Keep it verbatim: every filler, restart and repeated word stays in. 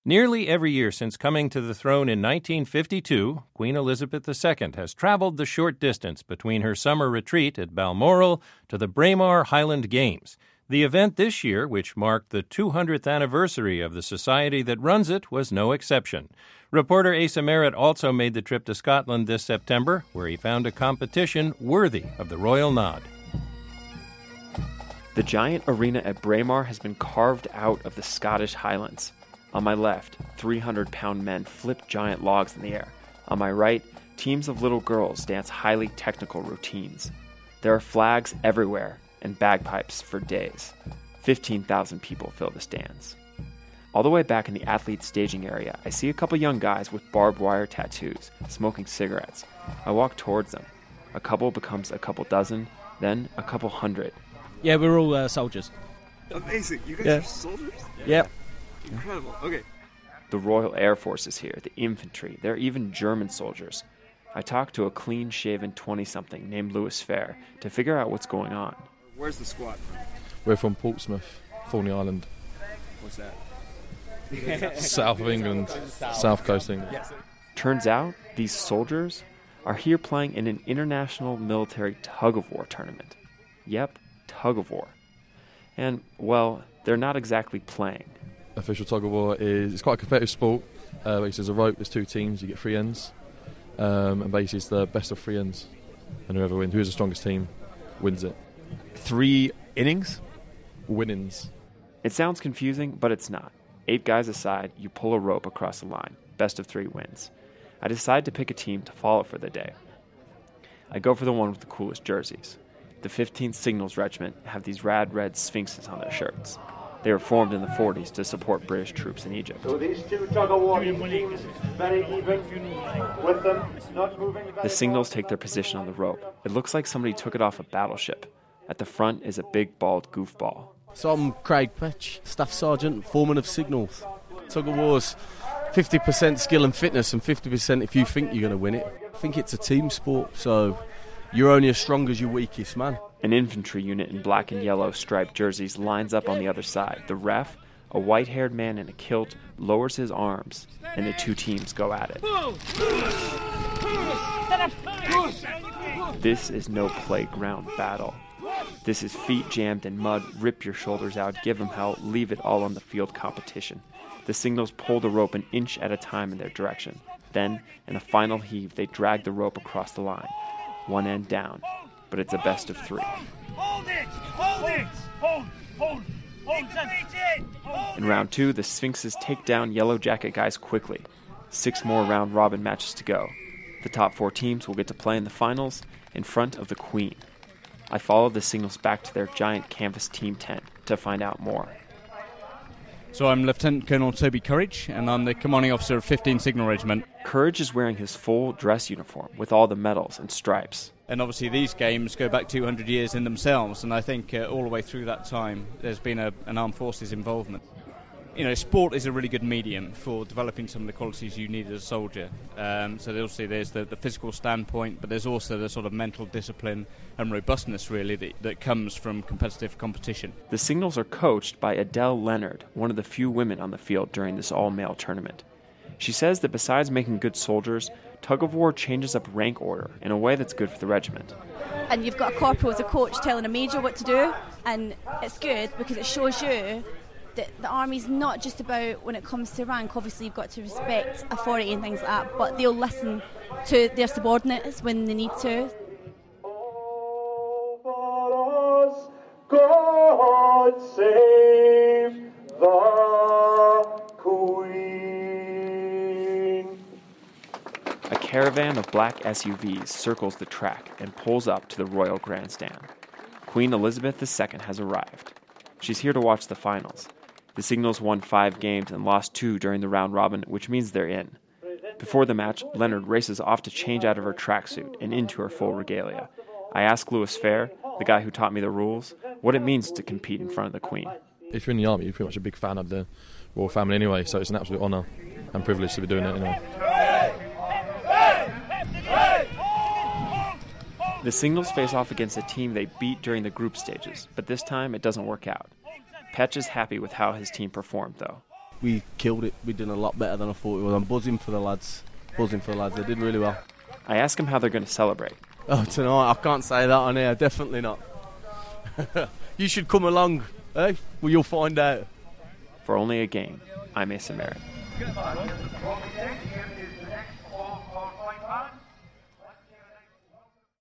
Nearly every year since coming to the throne in nineteen fifty-two, Queen Elizabeth the Second has traveled the short distance between her summer retreat at Balmoral to the Braemar Highland Games. The event this year, which marked the two hundredth anniversary of the society that runs it, was no exception. Reporter Asa Merritt also made the trip to Scotland this September, where he found a competition worthy of the royal nod. The giant arena at Braemar has been carved out of the Scottish Highlands. On my left, three hundred pound men flip giant logs in the air. On my right, teams of little girls dance highly technical routines. There are flags everywhere and bagpipes for days. fifteen thousand people fill the stands. All the way back in the athletes' staging area, I see a couple young guys with barbed wire tattoos, smoking cigarettes. I walk towards them. A couple becomes a couple dozen, then a couple hundred. Yeah, we're all uh, soldiers. Amazing. You guys yeah. are soldiers? Yeah. Incredible. Okay. The Royal Air Force is here, the infantry. There are even German soldiers. I talked to a clean-shaven twenty-something named Lewis Fair to figure out what's going on. Where's the squad from? We're from Portsmouth, Thorney Island. What's that? South of England, South Coast England. Turns out, these soldiers are here playing in an international military tug-of-war tournament. Yep, tug-of-war. And, well, they're not exactly playing. Official tug-of-war is it's quite a competitive sport. Uh, basically, there's a rope, there's two teams, you get three ends. Um, and basically, it's the best of three ends. And whoever wins, who's the strongest team, wins it. Three innings? Winnings. It sounds confusing, but it's not. Eight guys aside, you pull a rope across the line. Best of three wins. I decide to pick a team to follow for the day. I go for the one with the coolest jerseys. The fifteenth Signals Regiment have these rad red sphinxes on their shirts. They were formed in the forties to support British troops in Egypt. So these two tug-of-war teams very even with them not moving. The Signals take their position on the rope. It looks like somebody took it off a battleship. At the front is a big bald goofball. So I'm Craig Petch, Staff Sergeant, Foreman of Signals. Tug-of-war's fifty percent skill and fitness and fifty percent if you think you're going to win it. I think it's a team sport, so you're only as strong as your weakest man. An infantry unit in black and yellow striped jerseys lines up on the other side. The ref, a white-haired man in a kilt, lowers his arms, and the two teams go at it. This is no playground battle. This is feet jammed in mud, rip your shoulders out, give them hell, leave it all on the field competition. The Signals pull the rope an inch at a time in their direction. Then, in a final heave, they drag the rope across the line. One end down, but it's a best of three. Hold it! Hold it! Hold! Hold! Hold! In round two, the Sphinxes take down Yellow Jacket guys quickly. Six more round-robin matches to go. The top four teams will get to play in the finals in front of the Queen. I follow the Signals back to their giant canvas team tent to find out more. So I'm Lieutenant Colonel Toby Courage, and I'm the commanding officer of fifteenth Signal Regiment. Courage is wearing his full dress uniform with all the medals and stripes. And obviously these games go back two hundred years in themselves, and I think uh, all the way through that time there's been a, an armed forces involvement. You know, sport is a really good medium for developing some of the qualities you need as a soldier. Um, so obviously there's the, the physical standpoint, but there's also the sort of mental discipline and robustness, really, that, that comes from competitive competition. The Signals are coached by Adele Leonard, one of the few women on the field during this all-male tournament. She says that besides making good soldiers, tug-of-war changes up rank order in a way that's good for the regiment. And you've got a corporal as a coach telling a major what to do, and it's good because it shows you that the army's not just about when it comes to rank. Obviously you've got to respect authority and things like that, but they'll listen to their subordinates when they need to. God save the Queen. A caravan of black S U Vs circles the track and pulls up to the Royal Grandstand. Queen Elizabeth the Second has arrived. She's here to watch the finals. The Signals won five games and lost two during the round robin, which means they're in. Before the match, Leonard races off to change out of her tracksuit and into her full regalia. I ask Lewis Fair, the guy who taught me the rules, what it means to compete in front of the Queen. If you're in the army, you're pretty much a big fan of the royal family anyway, so it's an absolute honour and privilege to be doing it anyway. The Signals face off against a team they beat during the group stages, but this time it doesn't work out. Petch is happy with how his team performed, though. we killed it. We did a lot better than I thought we would. I'm buzzing for the lads. Buzzing for the lads. They did really well. I ask them how they're going to celebrate. Oh, tonight? I can't say that on here. Definitely not. You should come along, eh? Well, you'll find out. For only a game, I'm Mason Merritt.